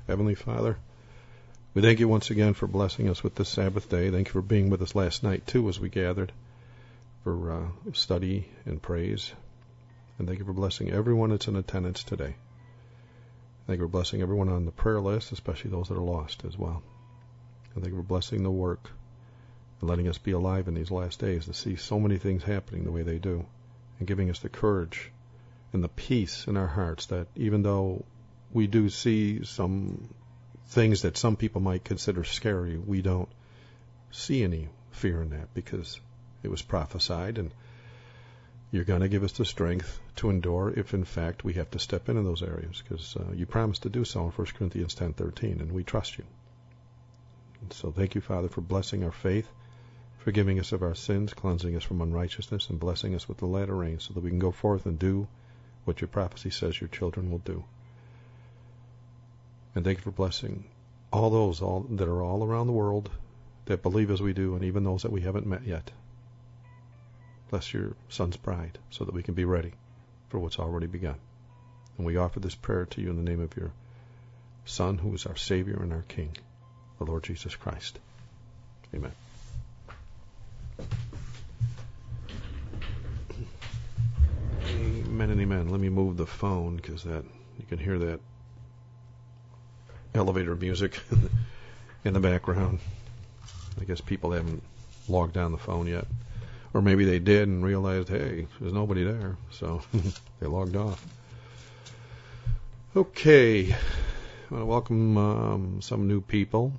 Heavenly Father, we thank you once again for blessing us with this Sabbath day. Thank you for being with us last night, too, as we gathered for study and praise. And thank you for blessing everyone that's in attendance today. Thank you for blessing everyone on the prayer list, especially those that are lost as well. And thank you for blessing the work and letting us be alive in these last days to see so many things happening the way they do, and giving us the courage and the peace in our hearts that even though we do see some things that some people might consider scary, we don't see any fear in that, because it was prophesied, and you're going to give us the strength to endure if in fact we have to step into those areas, because you promised to do so in 1 Corinthians 10:13, and we trust you. And so thank you, Father, for blessing our faith, forgiving us of our sins, cleansing us from unrighteousness, and blessing us with the latter rain so that we can go forth and do what your prophecy says your children will do. And thank you for blessing all those that are all around the world that believe as we do, and even those that we haven't met yet. Bless your Son's bride so that we can be ready for what's already begun. And we offer this prayer to you in the name of your Son, who is our Savior and our King, the Lord Jesus Christ. Amen. Amen and amen. Let me move the phone, because that you can hear that elevator music in the background. I guess people haven't logged down the phone yet. Or maybe they did and realized, hey, there's nobody there. So they logged off. Okay. I want to welcome some new people.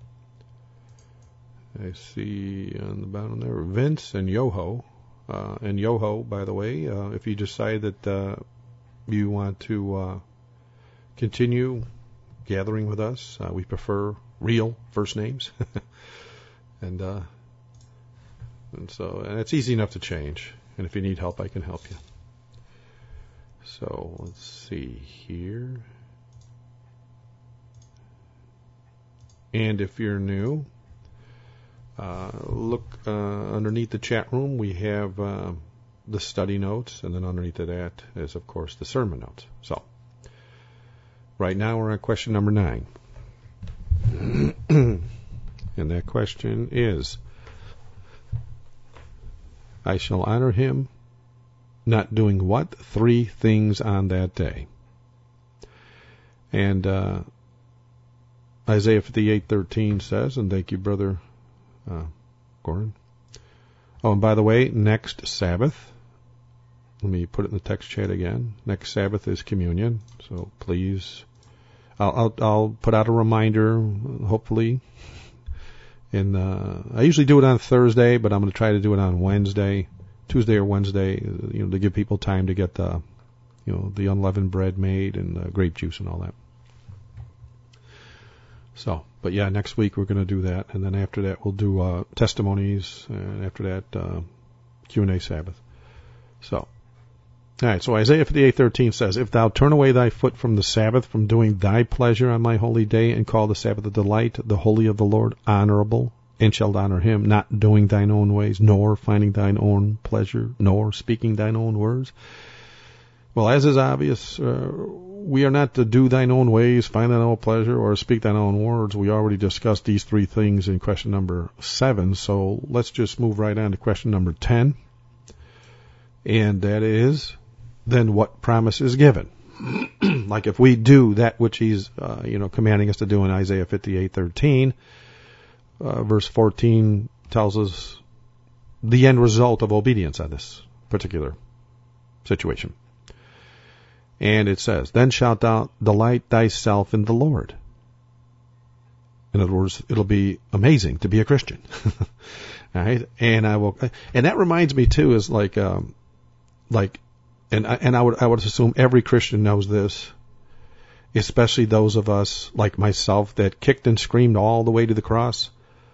I see on the bottom there Vince and Yoho. And Yoho, by the way, if you decide that you want to continue gathering with us, we prefer real first names. And it's easy enough to change. And if you need help, I can help you. So let's see here. And if you're new, look underneath the chat room. We have the study notes, and then underneath of that is, of course, the sermon notes. So right now we're on question number 9. And that question is, I shall honor him not doing what? 3 things on that day. And Isaiah 58:13 says, and thank you, Brother Goran. Oh, and by the way, next Sabbath, let me put it in the text chat again. Next Sabbath is communion, so please, I'll put out a reminder, hopefully. And I usually do it on Thursday, but I'm going to try to do it on Wednesday, Tuesday or Wednesday, to give people time to get the unleavened bread made and grape juice and all that. So, but yeah, next week we're going to do that, and then after that we'll do testimonies, and after that Q&A Sabbath. So, all right. So Isaiah 58:13 says, "If thou turn away thy foot from the Sabbath, from doing thy pleasure on my holy day, and call the Sabbath a delight, the holy of the Lord honorable, and shalt honor him, not doing thine own ways, nor finding thine own pleasure, nor speaking thine own words." Well, as is obvious, we are not to do thine own ways, find thine own pleasure, or speak thine own words. We already discussed these 3 things in question number 7, so let's just move right on to question number 10. And that is, then what promise is given? Like if we do that which he's, commanding us to do in Isaiah 58:13, verse 14 tells us the end result of obedience on this particular situation. And it says, "Then shalt thou delight thyself in the Lord." In other words, it'll be amazing to be a Christian. All right, and that reminds me too, is and I would assume every Christian knows this, especially those of us like myself that kicked and screamed all the way to the cross.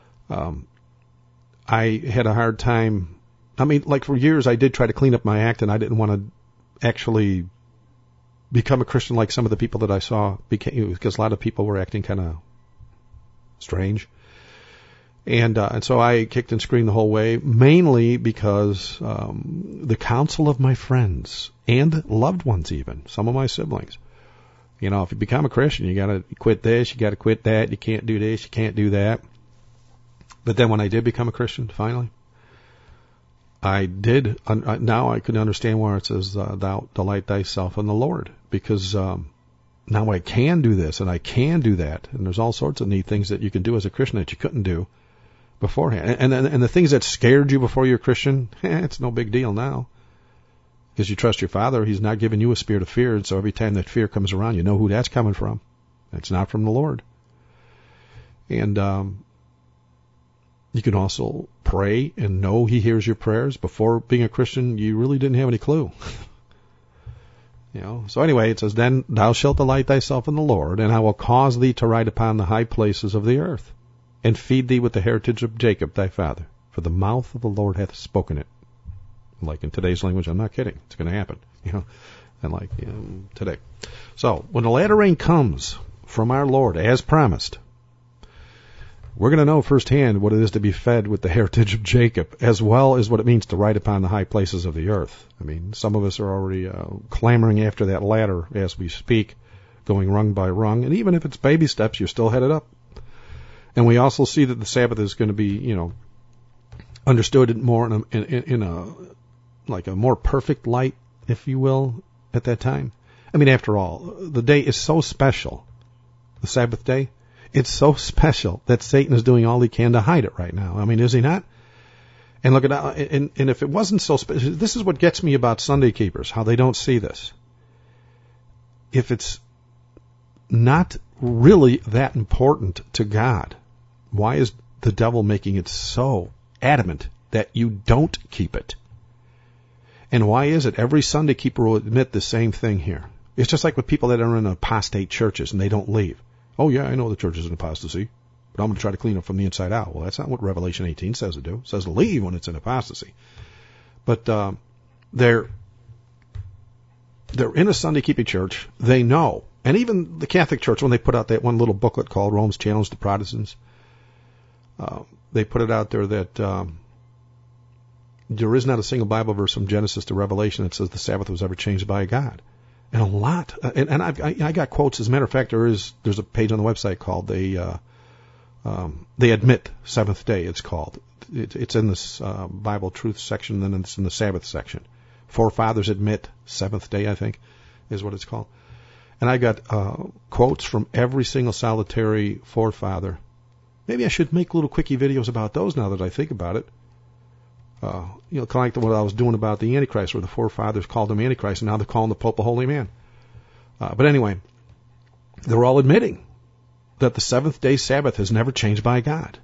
I had a hard time. I mean, like for years I did try to clean up my act, and I didn't want to actually become a Christian like some of the people that I saw became, because a lot of people were acting kind of strange. And so I kicked and screamed the whole way, mainly because the counsel of my friends and loved ones, even some of my siblings, You know, if you become a Christian, you got to quit this, you got to quit that, you can't do this, you can't do that. But then when I did become a Christian, finally, now I could understand where it says, thou delight thyself in the Lord, because now I can do this and I can do that. And there's all sorts of neat things that you can do as a Christian that you couldn't do beforehand. And the things that scared you before you're a Christian, it's no big deal now. Because you trust your Father, He's not giving you a spirit of fear, and so every time that fear comes around, you know who that's coming from. It's not from the Lord. And you can also pray and know He hears your prayers. Before being a Christian, you really didn't have any clue. You know. So anyway, it says, then thou shalt delight thyself in the Lord, and I will cause thee to ride upon the high places of the earth, and feed thee with the heritage of Jacob thy father. For the mouth of the Lord hath spoken it. Like in today's language, I'm not kidding. It's going to happen, you know, and like today. So when the latter rain comes from our Lord, as promised, we're going to know firsthand what it is to be fed with the heritage of Jacob, as well as what it means to ride upon the high places of the earth. I mean, some of us are already clamoring after that ladder as we speak, going rung by rung. And even if it's baby steps, you're still headed up. And we also see that the Sabbath is going to be, you know, understood more in a like a more perfect light, if you will, at that time. I mean, after all, the day is so special, the Sabbath day. It's so special that Satan is doing all he can to hide it right now. I mean, is he not? And look at that. And if it wasn't so special, this is what gets me about Sunday keepers, how they don't see this. If it's not really that important to God, why is the devil making it so adamant that you don't keep it? And why is it every Sunday keeper will admit the same thing here? It's just like with people that are in apostate churches and they don't leave. Oh, yeah, I know the church is an apostasy, but I'm going to try to clean up from the inside out. Well, that's not what Revelation 18 says to do. It says to leave when it's an apostasy. But they're in a Sunday keeping church. They know. And even the Catholic Church, when they put out that one little booklet called Rome's Challenge to Protestants, they put it out there that there is not a single Bible verse from Genesis to Revelation that says the Sabbath was ever changed by God. And a lot, and I got quotes. As a matter of fact, there's a page on the website called They Admit Seventh Day. It's called. It's in this Bible Truth section, then it's in the Sabbath section. Forefathers Admit Seventh Day, I think, is what it's called. And I got quotes from every single solitary forefather. Maybe I should make little quickie videos about those now that I think about it. You know, kind of like what I was doing about the Antichrist, where the forefathers called him Antichrist, and now they're calling the Pope a holy man. But anyway, they're all admitting that the seventh-day Sabbath has never changed by God.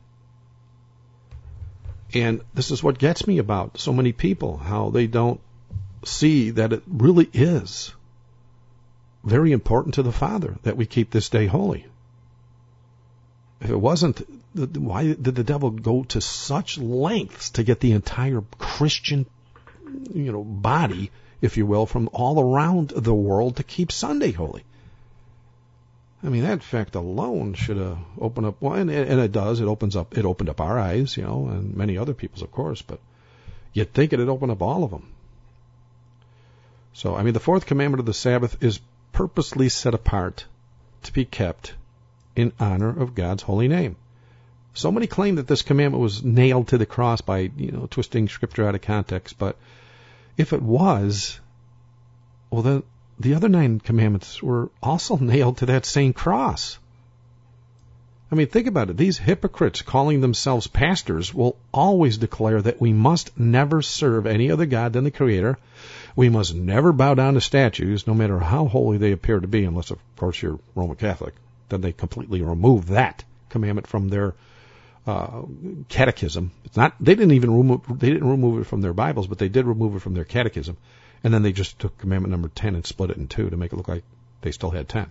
And this is what gets me about so many people, how they don't see that it really is very important to the Father that we keep this day holy. If it wasn't, why did the devil go to such lengths to get the entire Christian, you know, body, if you will, from all around the world to keep Sunday holy? I mean, that fact alone should have opened up, well, and it does. It opened up our eyes, you know, and many other people's, of course, but you'd think it'd open up all of them. So, I mean, the fourth commandment of the Sabbath is purposely set apart to be kept in honor of God's holy name. So many claim that this commandment was nailed to the cross by, you know, twisting Scripture out of context, but if it was, well, then the other 9 commandments were also nailed to that same cross. I mean, think about it. These hypocrites calling themselves pastors will always declare that we must never serve any other God than the Creator. We must never bow down to statues, no matter how holy they appear to be, unless, of course, you're Roman Catholic. Then they completely remove that commandment from their catechism. It's not. They didn't remove it from their Bibles, but they did remove it from their catechism. And then they just took commandment number 10 and split it in 2 to make it look like they still had 10.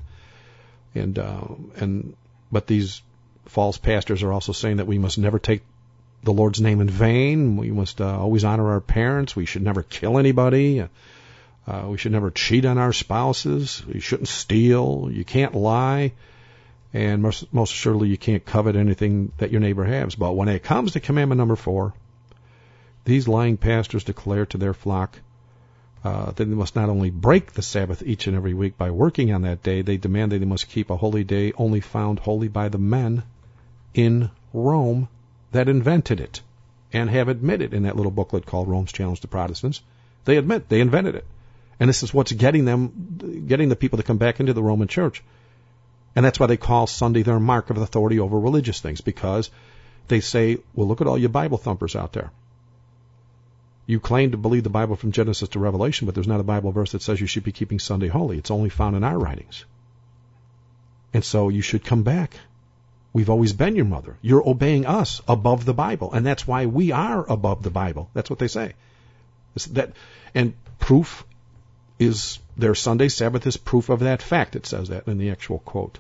But these false pastors are also saying that we must never take the Lord's name in vain. We must always honor our parents. We should never kill anybody. We should never cheat on our spouses. You shouldn't steal. You can't lie. And most surely you can't covet anything that your neighbor has. But when it comes to commandment number 4, these lying pastors declare to their flock, They must not only break the Sabbath each and every week by working on that day, they demand that they must keep a holy day only found holy by the men in Rome that invented it and have admitted in that little booklet called Rome's Challenge to Protestants. They admit they invented it. And this is what's getting the people to come back into the Roman Church. And that's why they call Sunday their mark of authority over religious things, because they say, well, look at all you Bible thumpers out there. You claim to believe the Bible from Genesis to Revelation, but there's not a Bible verse that says you should be keeping Sunday holy. It's only found in our writings. And so you should come back. We've always been your mother. You're obeying us above the Bible, and that's why we are above the Bible. That's what they say. And proof is their Sunday Sabbath is proof of that fact. It says that in the actual quote.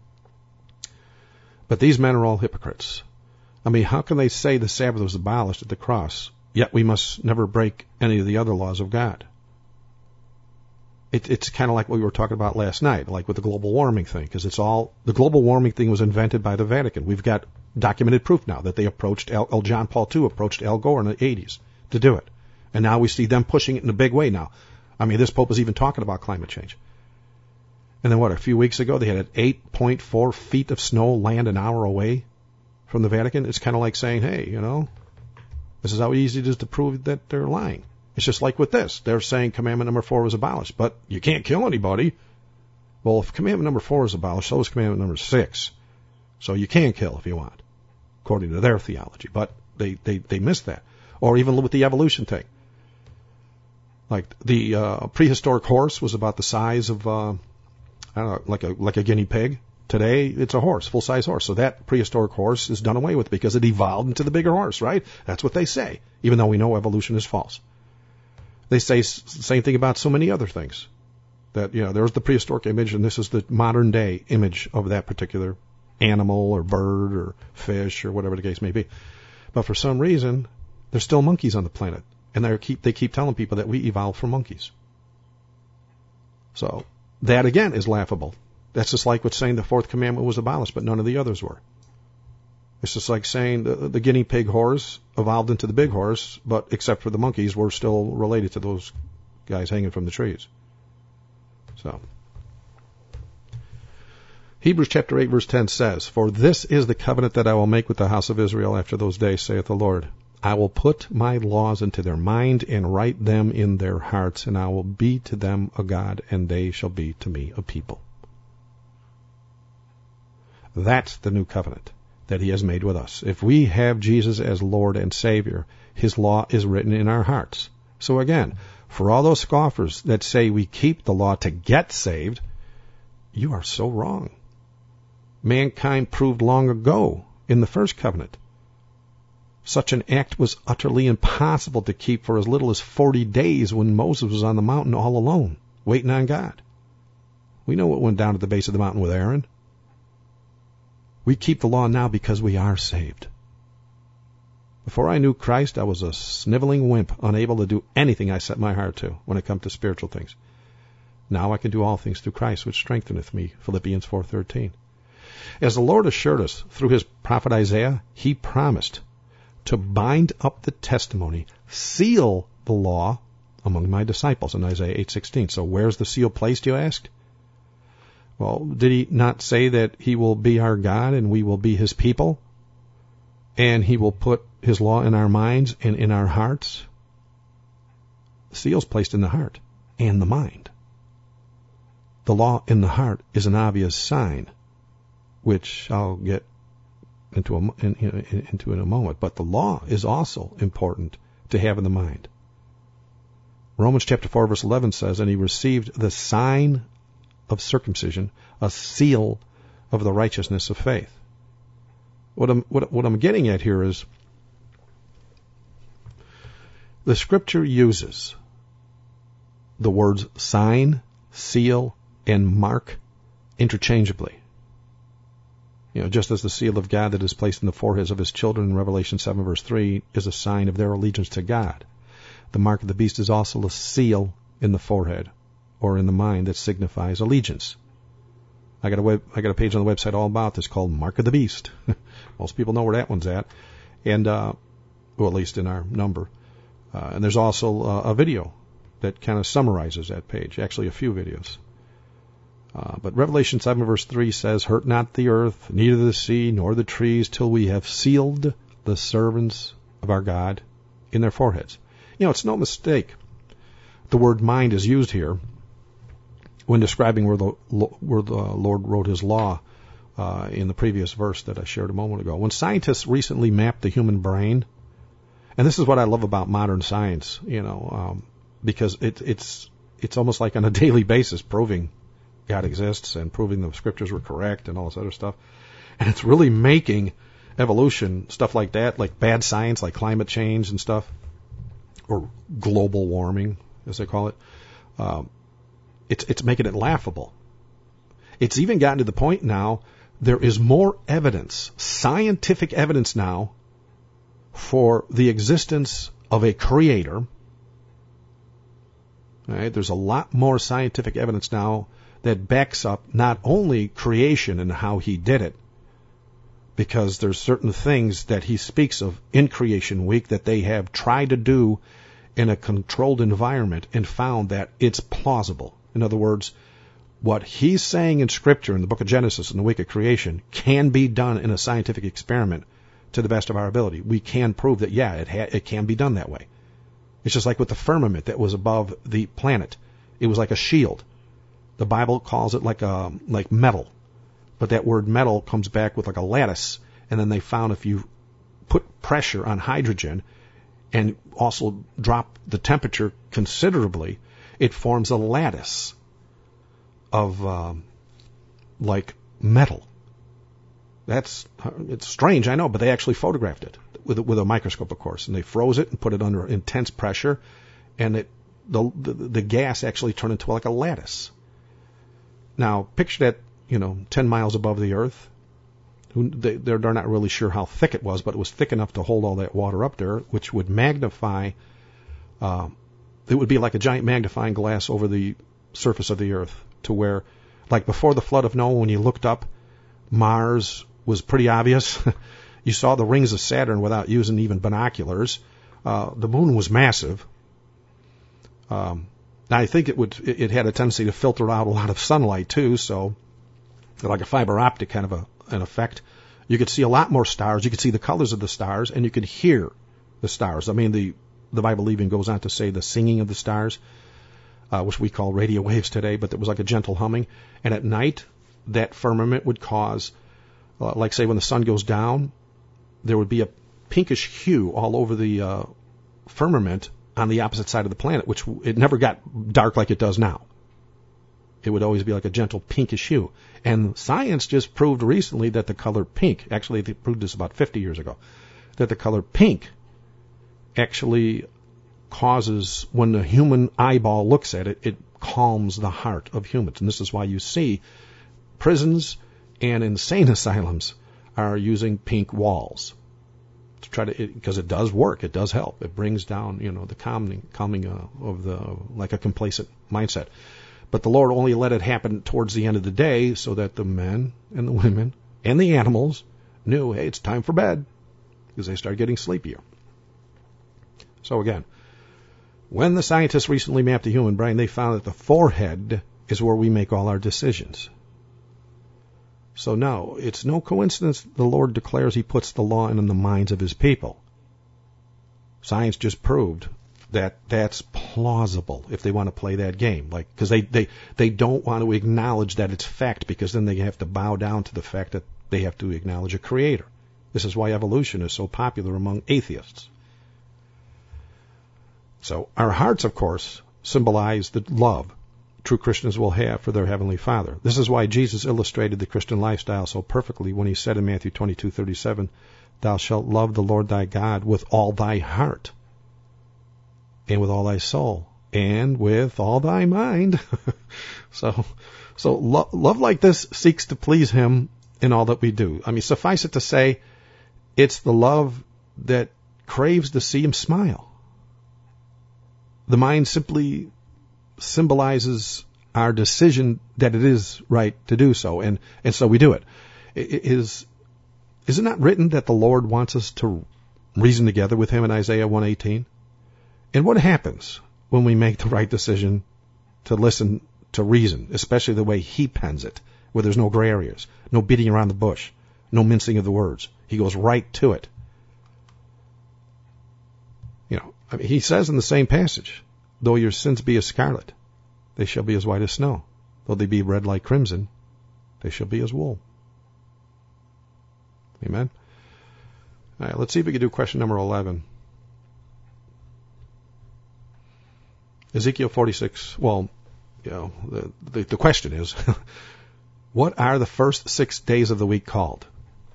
But these men are all hypocrites. I mean, how can they say the Sabbath was abolished at the cross, yet we must never break any of the other laws of God? It's kind of like what we were talking about last night, like with the global warming thing, because the global warming thing was invented by the Vatican. We've got documented proof now that they approached John Paul II approached Al Gore in the 80s to do it. And now we see them pushing it in a big way now. I mean, this Pope is even talking about climate change. And then a few weeks ago, they had 8.4 feet of snow land an hour away from the Vatican. It's kind of like saying, hey, this is how easy it is to prove that they're lying. It's just like with this. They're saying commandment number 4 was abolished, but you can't kill anybody. Well, if commandment number 4 is abolished, so is commandment number 6. So you can kill if you want, according to their theology. But they missed that. Or even with the evolution thing. Like the prehistoric horse was about the size of, like a guinea pig. Today, it's a horse, full-size horse. So that prehistoric horse is done away with because it evolved into the bigger horse, right? That's what they say, even though we know evolution is false. They say the same thing about so many other things. That, there's the prehistoric image, and this is the modern-day image of that particular animal or bird or fish or whatever the case may be. But for some reason, there's still monkeys on the planet. And they keep telling people that we evolved from monkeys. So that, again, is laughable. That's just like with saying the 4th commandment was abolished, but none of the others were. It's just like saying the guinea pig horse evolved into the big horse, but except for the monkeys, we're still related to those guys hanging from the trees. So, Hebrews chapter 8, verse 10 says, "For this is the covenant that I will make with the house of Israel after those days, saith the Lord. I will put my laws into their mind and write them in their hearts, and I will be to them a God, and they shall be to me a people." That's the new covenant that he has made with us. If we have Jesus as Lord and Savior, his law is written in our hearts. So again, for all those scoffers that say we keep the law to get saved, you are so wrong. Mankind proved long ago in the first covenant such an act was utterly impossible to keep for as little as 40 days when Moses was on the mountain all alone, waiting on God. We know what went down at the base of the mountain with Aaron. We keep the law now because we are saved. Before I knew Christ, I was a sniveling wimp, unable to do anything I set my heart to when it comes to spiritual things. Now I can do all things through Christ, which strengtheneth me, Philippians 4:13. As the Lord assured us through his prophet Isaiah, he promised to bind up the testimony, seal the law among my disciples in Isaiah 8:16. So where's the seal placed, you asked? Well, did he not say that he will be our God and we will be his people? And he will put his law in our minds and in our hearts? The seal's placed in the heart and the mind. The law in the heart is an obvious sign, which I'll get into in a moment. But the law is also important to have in the mind. Romans chapter 4, verse 11 says, "And he received the sign of circumcision, a seal of the righteousness of faith." What I'm getting at here is the Scripture uses the words sign, seal, and mark interchangeably. Just as the seal of God that is placed in the foreheads of his children in Revelation 7, verse 3 is a sign of their allegiance to God. The mark of the beast is also a seal in the forehead or in the mind that signifies allegiance. I got a page on the website all about this called Mark of the Beast. Most people know where that one's at, and or at least in our number. And there's also a video that kind of summarizes that page, actually a few videos. But Revelation 7 verse 3 says, hurt not the earth, neither the sea, nor the trees, till we have sealed the servants of our God in their foreheads. It's no mistake. The word mind is used here when describing where the Lord wrote his law in the previous verse that I shared a moment ago. When scientists recently mapped the human brain, and this is what I love about modern science, because it's almost like on a daily basis proving God exists and proving the scriptures were correct and all this other stuff. And it's really making evolution, stuff like that, like bad science, like climate change and stuff, or global warming, as they call it, it's making it laughable. It's even gotten to the point now, there is more evidence, scientific evidence now, for the existence of a creator. All right? There's a lot more scientific evidence now that backs up not only creation and how he did it, because there's certain things that he speaks of in Creation Week that they have tried to do in a controlled environment and found that it's plausible. In other words, what he's saying in Scripture in the book of Genesis in the week of creation can be done in a scientific experiment to the best of our ability. We can prove that, it can be done that way. It's just like with the firmament that was above the planet. It was like a shield. The Bible calls it like metal. But that word metal comes back with like a lattice. And then they found if you put pressure on hydrogen and also drop the temperature considerably, it forms a lattice of like metal. It's strange, I know, but they actually photographed it with a microscope, of course, and they froze it and put it under intense pressure, and the gas actually turned into like a lattice. Now, picture that, 10 miles above the earth. They're not really sure how thick it was, but it was thick enough to hold all that water up there, which would magnify. It would be like a giant magnifying glass over the surface of the earth, to where, like before the flood of Noah, when you looked up, Mars was pretty obvious. You saw the rings of Saturn without using even binoculars. The moon was massive. Now I think it had a tendency to filter out a lot of sunlight too, so like a fiber optic kind of an effect. You could see a lot more stars. You could see the colors of the stars, and you could hear the stars. I mean, the Bible even goes on to say the singing of the stars, which we call radio waves today, but it was like a gentle humming. And at night, that firmament would cause, like say when the sun goes down, there would be a pinkish hue all over the firmament on the opposite side of the planet, which it never got dark like it does now. It would always be like a gentle pinkish hue. And science just proved recently that the color pink, actually they proved this about 50 years ago, that the color pink actually causes, when the human eyeball looks at it, it calms the heart of humans. And this is why you see prisons and insane asylums are using pink walls to try to, because it does work, it does help. It brings down, the calming of the, like a complacent mindset. But the Lord only let it happen towards the end of the day so that the men and the women and the animals knew, hey, it's time for bed, because they started getting sleepier. So again, when the scientists recently mapped the human brain, they found that the forehead is where we make all our decisions. So no, it's no coincidence the Lord declares he puts the law in the minds of his people. Science just proved that that's plausible if they want to play that game. Like, because they don't want to acknowledge that it's fact, because then they have to bow down to the fact that they have to acknowledge a creator. This is why evolution is so popular among atheists. So our hearts, of course, symbolize the love true Christians will have for their Heavenly Father. This is why Jesus illustrated the Christian lifestyle so perfectly when he said in Matthew 22:37, "Thou shalt love the Lord thy God with all thy heart, and with all thy soul, and with all thy mind." So love like this seeks to please him in all that we do. I mean, suffice it to say, it's the love that craves to see him smile. The mind simply symbolizes our decision that it is right to do so, and so we do it. Is it not written that the Lord wants us to reason together with him in Isaiah 1:18? And what happens when we make the right decision to listen to reason, especially the way he pens it, where there's no gray areas, no beating around the bush, no mincing of the words. He goes right to it. He says in the same passage, though your sins be as scarlet, they shall be as white as snow. Though they be red like crimson, they shall be as wool. Amen. All right, let's see if we can do question number 11. Ezekiel 46, the question is, what are the first 6 days of the week called?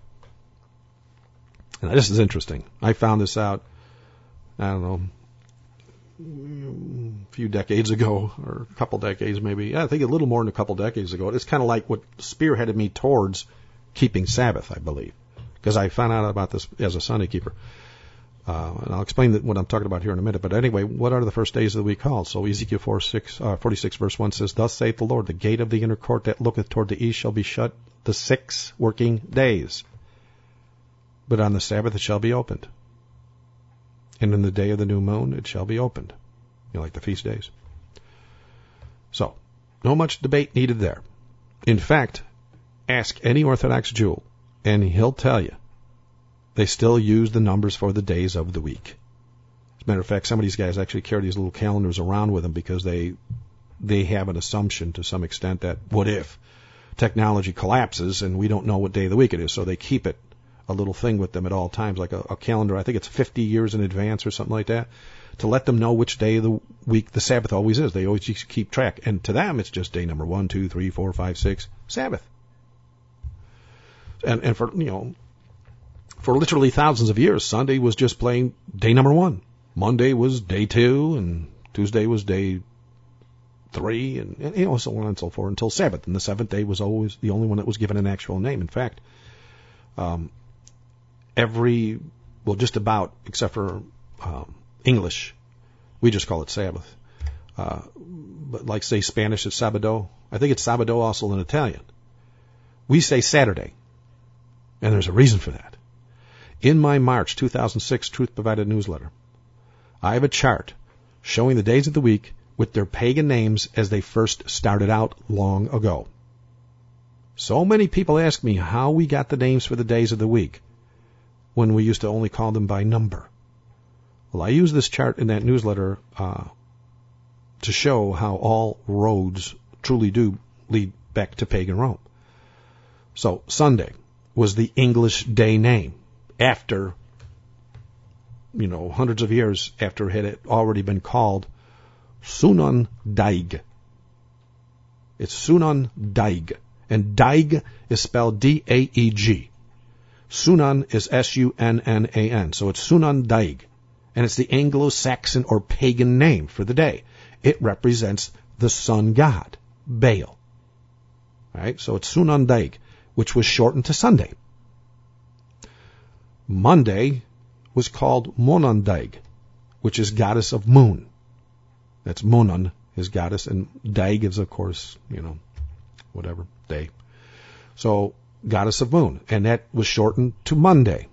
And this is interesting. I found this out, I don't know, a few decades ago, or a couple decades maybe. I think a little more than a couple decades ago. It's kind of like what spearheaded me towards keeping Sabbath, I believe, because I found out about this as a Sunday keeper. And I'll explain what I'm talking about here in a minute. But anyway, what are the first days of the week called? So Ezekiel 46 verse 1 says, Thus saith the Lord, the gate of the inner court that looketh toward the east shall be shut the 6 working days. But on the Sabbath it shall be opened. And in the day of the new moon it shall be opened. Like the feast days. So, no much debate needed there. In fact, ask any Orthodox Jew, and he'll tell you, they still use the numbers for the days of the week. As a matter of fact, some of these guys actually carry these little calendars around with them because they have an assumption to some extent that what if technology collapses and we don't know what day of the week it is, so they keep it a little thing with them at all times, like a calendar. I think it's 50 years in advance or something like that, to let them know which day of the week the Sabbath always is. They always keep track. And to them, it's just day number 1, 2, 3, 4, 5, 6, Sabbath. And for literally thousands of years, Sunday was just plain day number 1. Monday was day 2, and Tuesday was day 3, and so on and so forth until Sabbath. And the 7th day was always the only one that was given an actual name. In fact, just about, except for English, we just call it Sabbath. But like, say, Spanish, it's Sabado. I think it's Sabado also in Italian. We say Saturday, and there's a reason for that. In my March 2006 Truth Provided newsletter, I have a chart showing the days of the week with their pagan names as they first started out long ago. So many people ask me how we got the names for the days of the week when we used to only call them by number. Well, I use this chart in that newsletter to show how all roads truly do lead back to pagan Rome. So Sunday was the English day name after, hundreds of years after it had already been called Sunan Daig. It's Sunan Daig. And Daig is spelled D-A-E-G. Sunan is S-U-N-N-A-N. So it's Sunan Daig. And it's the Anglo-Saxon or pagan name for the day. It represents the sun god, Baal. All right, so it's Sunan Daig, which was shortened to Sunday. Monday was called Monan Daig, which is goddess of moon. That's Monan, his goddess, and Daig is, of course, whatever, day. So, goddess of moon, and that was shortened to Monday.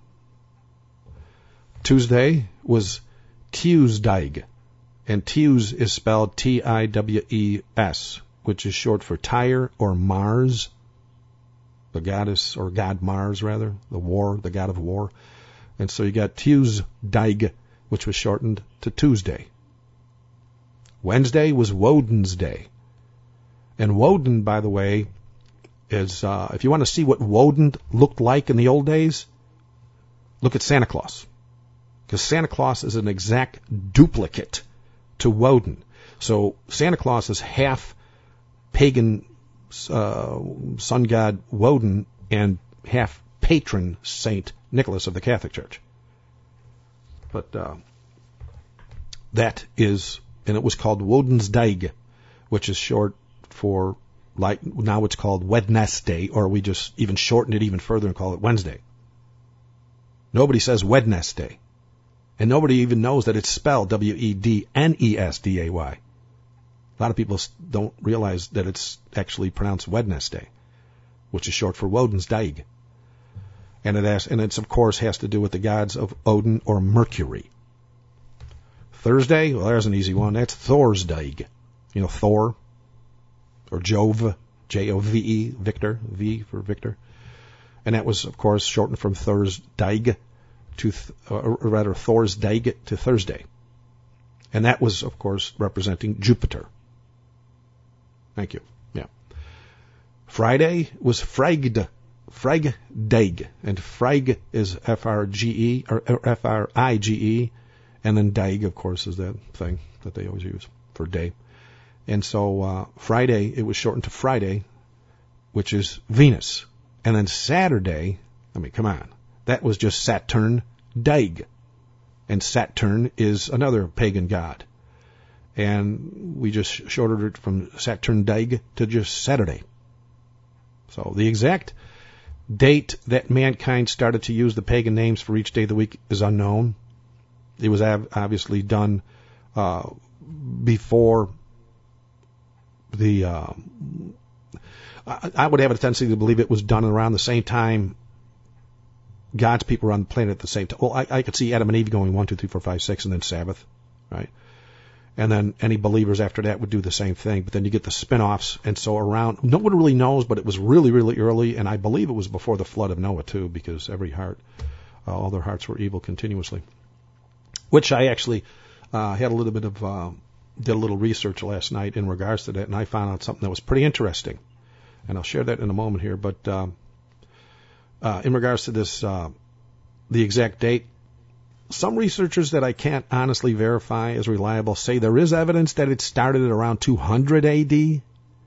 Tuesday was Tiwsdaig, and Tiwes is spelled T-I-W-E-S, which is short for Tyre or Mars, the goddess, or god Mars rather, the god of war. And so you got Tiwsdaig, which was shortened to Tuesday. Wednesday was Woden's Day. And Woden, by the way, is, if you want to see what Woden looked like in the old days, look at Santa Claus. Because Santa Claus is an exact duplicate to Woden. So Santa Claus is half pagan sun god Woden and half patron Saint Nicholas of the Catholic Church. But that is, and it was called Woden's Daig, which is short for, like, now it's called Wednesday, or we just even shorten it even further and call it Wednesday. Nobody says Wednesday. And nobody even knows that it's spelled W-E-D-N-E-S-D-A-Y. A lot of people don't realize that it's actually pronounced Wednesday, which is short for Woden's Daig. And it's, of course, has to do with the gods of Odin or Mercury. Thursday, well, there's an easy one. That's Thorsdag. You know, Thor, or Jove, Jove, Victor, V for Victor. And that was, of course, shortened from Thursdag to, or rather, Thorsdag to Thursday. And that was, of course, representing Jupiter. Thank you. Yeah. Friday was Frigdag. And Frigg is F-R-G-E, or F-R-I-G-E. And then Dag, of course, is that thing that they always use for day. And so Friday, it was shortened to Friday, which is Venus. And then Saturday, I mean, come on, that was just Saturn Dag. And Saturn is another pagan god. And we just shortened it from Saturn Dag to just Saturday. So the exact date that mankind started to use the pagan names for each day of the week is unknown. It was obviously done before the... I would have a tendency to believe it was done around the same time God's people were on the planet at the same time. Well, I could see Adam and Eve going 1, 2, 3, 4, 5, 6, and then Sabbath, right? And then any believers after that would do the same thing. But then you get the spin-offs, and so around, no one really knows, but it was really, really early, and I believe it was before the flood of Noah, too, because every heart, all their hearts were evil continuously. Which I actually had a little bit of, did a little research last night in regards to that, and I found out something that was pretty interesting. And I'll share that in a moment here, but in regards to this, the exact date, some researchers that I can't honestly verify as reliable say there is evidence that it started at around 200 AD.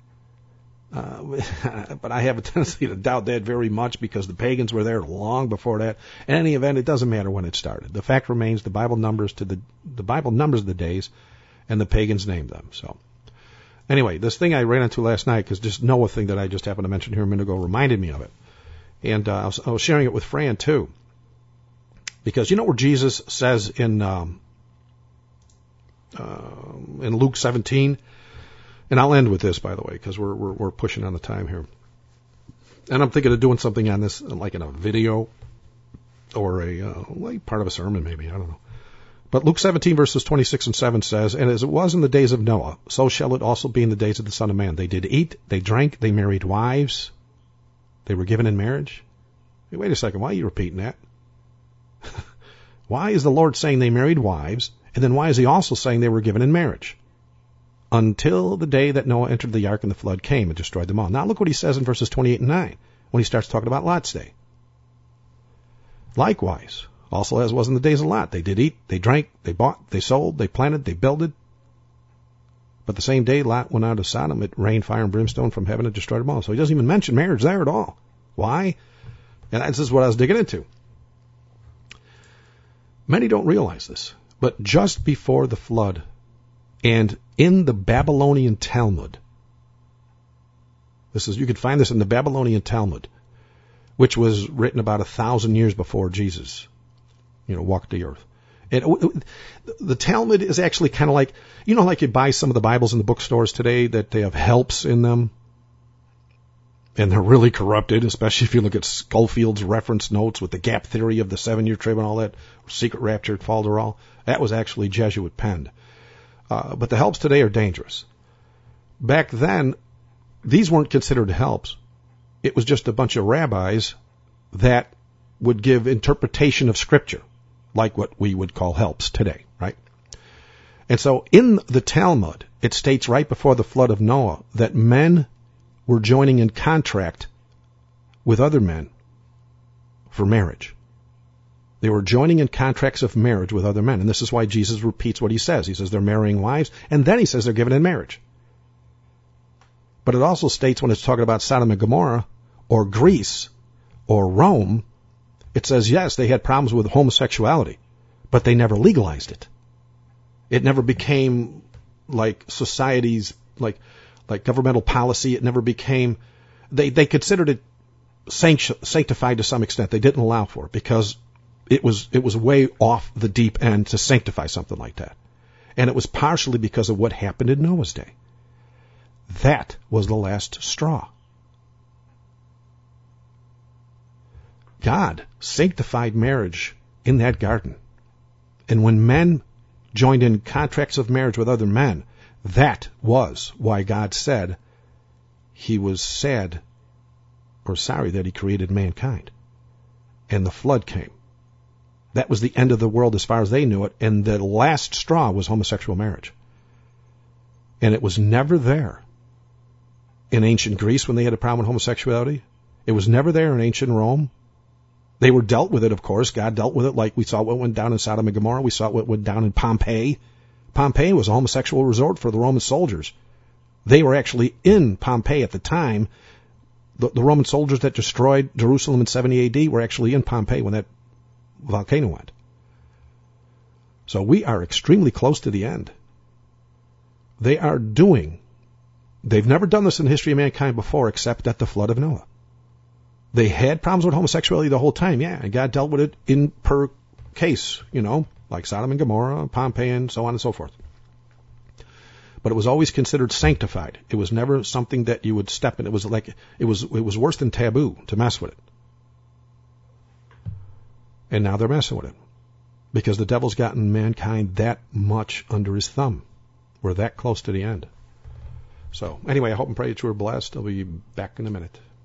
But I have a tendency to doubt that very much because the pagans were there long before that. In any event, it doesn't matter when it started. The fact remains the Bible numbers the days, and the pagans named them. So anyway, this thing I ran into last night, because just Noah thing that I just happened to mention here a minute ago reminded me of it. And I was sharing it with Fran, too. Because you know where Jesus says in Luke 17, and I'll end with this, by the way, because we're pushing on the time here. And I'm thinking of doing something on this, like in a video or like part of a sermon, maybe, I don't know. But Luke 17 verses 26 and 7 says, "And as it was in the days of Noah, so shall it also be in the days of the Son of Man. They did eat, they drank, they married wives, they were given in marriage." Hey, wait a second, why are you repeating that? Why is the Lord saying they married wives, and then why is he also saying they were given in marriage? Until the day that Noah entered the ark and the flood came and destroyed them all. Now look what he says in verses 28 and 9, when he starts talking about Lot's day. "Likewise, also as was in the days of Lot, they did eat, they drank, they bought, they sold, they planted, they builded. But the same day Lot went out of Sodom, it rained fire and brimstone from heaven and destroyed them all." So he doesn't even mention marriage there at all. Why? And this is what I was digging into. Many don't realize this, but just before the flood, and in the Babylonian Talmud, you can find this in the Babylonian Talmud, which was written about 1,000 years before Jesus, walked the earth. And the Talmud is actually kind of like, like you buy some of the Bibles in the bookstores today that they have helps in them. And they're really corrupted, especially if you look at Schofield's reference notes with the gap theory of the 7-year trib and all that, secret rapture, falderall. That was actually Jesuit penned. But the helps today are dangerous. Back then, these weren't considered helps. It was just a bunch of rabbis that would give interpretation of Scripture, like what we would call helps today, right? And so in the Talmud, it states right before the flood of Noah that men were joining in contract with other men for marriage. They were joining in contracts of marriage with other men. And this is why Jesus repeats what he says. He says they're marrying wives, and then he says they're given in marriage. But it also states when it's talking about Sodom and Gomorrah, or Greece, or Rome, it says, yes, they had problems with homosexuality, but they never legalized it. It never became like society's, like governmental policy. It never became, they considered it sanctified to some extent. They didn't allow for it because it was way off the deep end to sanctify something like that. And it was partially because of what happened in Noah's day. That was the last straw. God sanctified marriage in that garden. And when men joined in contracts of marriage with other men. That was why God said he was sad or sorry that he created mankind. And the flood came. That was the end of the world as far as they knew it, and the last straw was homosexual marriage. And it was never there in ancient Greece when they had a problem with homosexuality. It was never there in ancient Rome. They were dealt with it, of course. God dealt with it like we saw what went down in Sodom and Gomorrah. We saw what went down in Pompeii. Pompeii was a homosexual resort for the Roman soldiers. They were actually in Pompeii at the time. The Roman soldiers that destroyed Jerusalem in 70 AD were actually in Pompeii when that volcano went. So we are extremely close to the end. They've never done this in the history of mankind before except at the flood of Noah. They had problems with homosexuality the whole time, yeah, and God dealt with it in per case, like Sodom and Gomorrah, Pompeii, and so on and so forth. But it was always considered sanctified. It was never something that you would step in. It was worse than taboo to mess with it. And now they're messing with it because the devil's gotten mankind that much under his thumb. We're that close to the end. So anyway, I hope and pray that you were blessed. I'll be back in a minute.